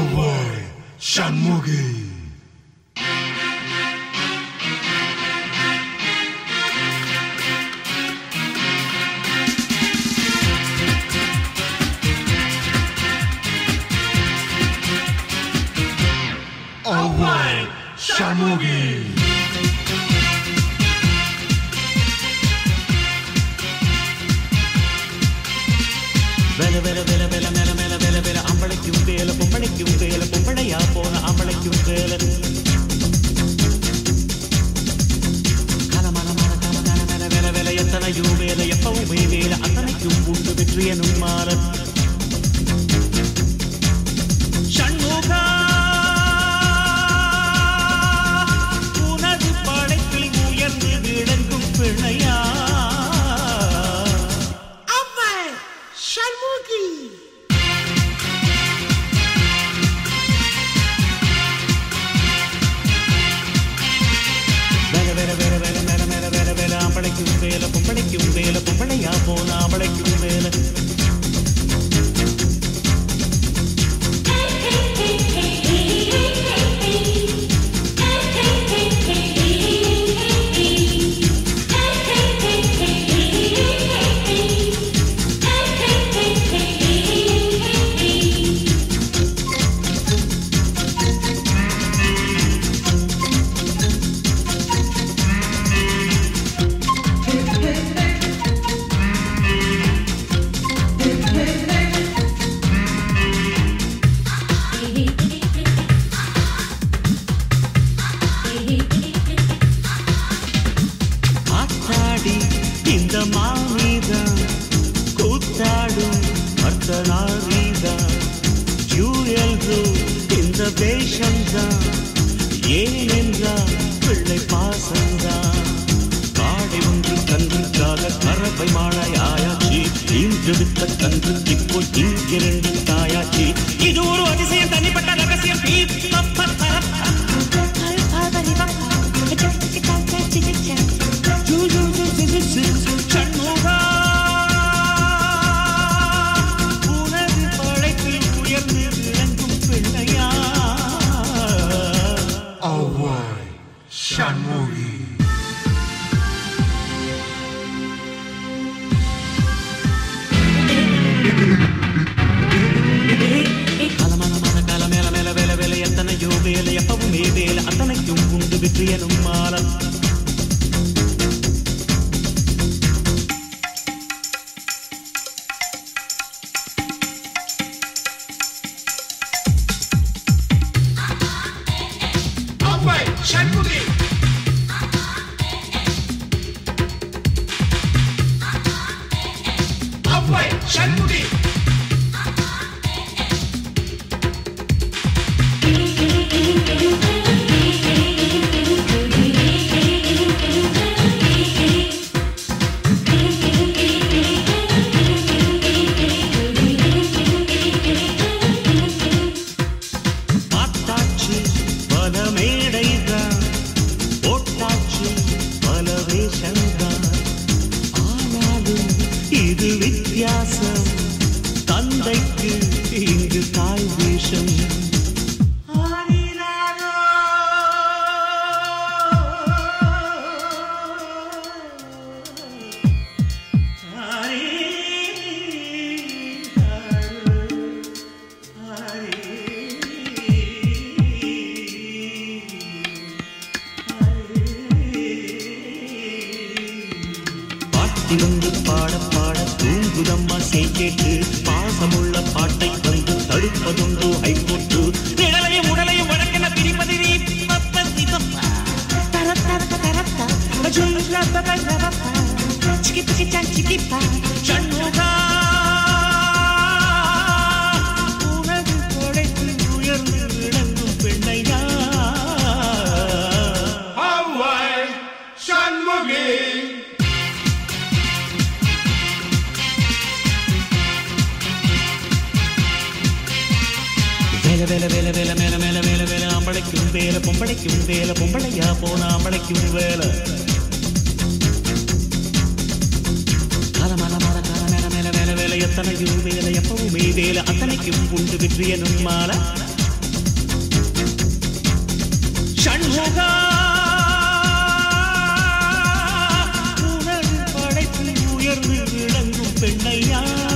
Away, Shanmugi. Away, Shanmugi. Vela vela vela vela mela mela vela vela ambalaikkum vela pompalaiya pona ambalaikkum vela kala mala mala kala mala mala vela vela yathanayu vela yappavume vela athanaikkum undu vetriyanum mala Shanmuga unadu padaithil uyarnu vilangum pinnaiya Shanmugi. Vela vela vela vela mela mela vela vela ambalaikkum vela pompalaiya pona ambalaikkum vela இந்த மாமீதா கூத்தாடும் அர்த்தநாரீதா ஜூயல்ரோ இந்த வேஷம்தான் ஏனென்றால் பிள்ளை பாசந்தான் காடை ஒன்று கன்றுக்காக கறவை மாழையாயாச்சு இன்று வித்த கன்று இப்போ இங்கிரண்டு தாயாச்சு இது ஒரு அதிசயம் தனிப்பட்ட ரகசியம் Shanmuga unadu padaithil uyarnu vilangum pinnaiya Away, Shanmugi. kala mala mala kala mela mela vela vela yathanayu vela yappavume vela athanaikkum undu vetriyanum mala Away, Shanmugi. Away, Shanmugi. பார்த்தாச்சு பல மேடைதான் போட்டாச்சு பல வேஷந்தான் ஆனாலும் இது வித்தியாசம் தந்தைக்கு இங்கு தாய் வேஷம் பாட்டி வந்து பாட பாட தூங்குதம்மா கேட்டு பாசமுள்ள பாட்டை வந்து தடுப்பதுண்டு ஐகோட்டு நிழலையும் உடலையும் வழக்கென பிரிப்பது Shanmuga unadu padaithil uyarnu vilangum pinnaiya Away, Shanmugi. vela vela vela vela mela mela vela vela ambalaikkum vela pompalaiya pona ambalaikkum vela kala mala mala kala mela mela vela vela yathanayu vela yappavume vela athanaikkum undu vetriyanum mala Pennaiah